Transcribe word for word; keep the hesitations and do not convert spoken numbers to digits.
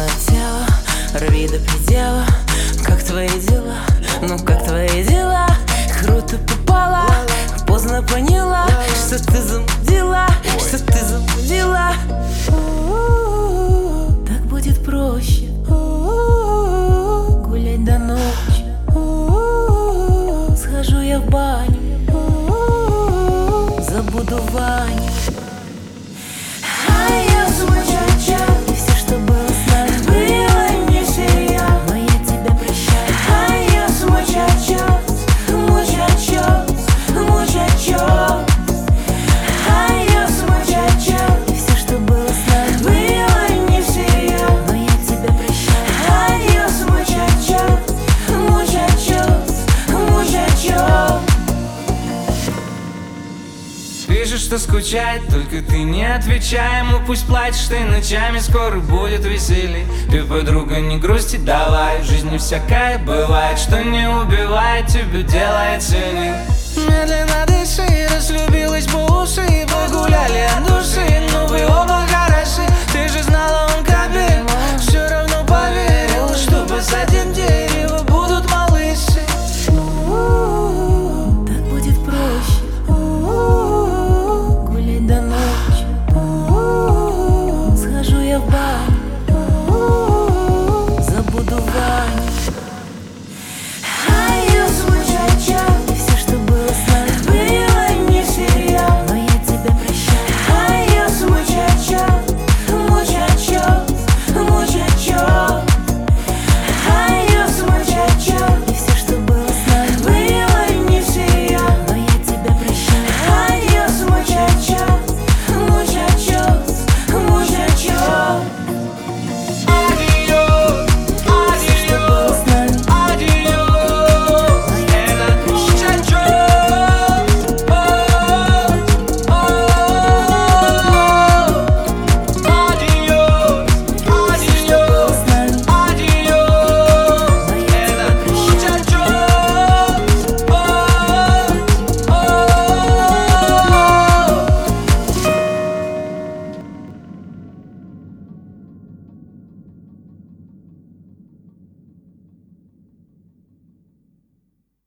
тело, рви до предела. Как твои дела? Ну как твои дела? Круто попала, поздно поняла, что ты замудила, что ты замудила. Так будет проще гулять до ночи. Схожу я в баню, забуду Ваню. А я сумасшедшая, и все, что было с нами, было не серьезно, но я тебя прощаю. А я сумасшедшая, мучачос, мучачос. А я сумасшедшая, и все, что было с нами, было не серьезно, но я тебя прощаю. А я сумасшедшая, мучачос, мучачос. Пишешь, что скучает, только ты не отвечай ему. Пусть плачешь ты ночами, скоро будет веселье. Ты, подруга, не грусти, давай. В жизни всякое бывает, что не убивает, тебя делает сильней. Медленно дыши, разлюбилась по уши, погуляли от души.